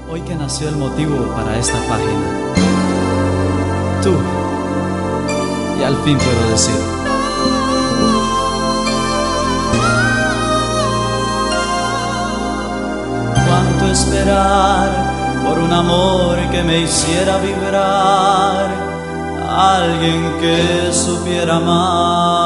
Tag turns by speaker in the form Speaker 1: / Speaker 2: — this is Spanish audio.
Speaker 1: Hoy que nació el motivo para esta página, tú, y al fin puedo decir: cuánto esperar por un amor que me hiciera vibrar, alguien que supiera amar.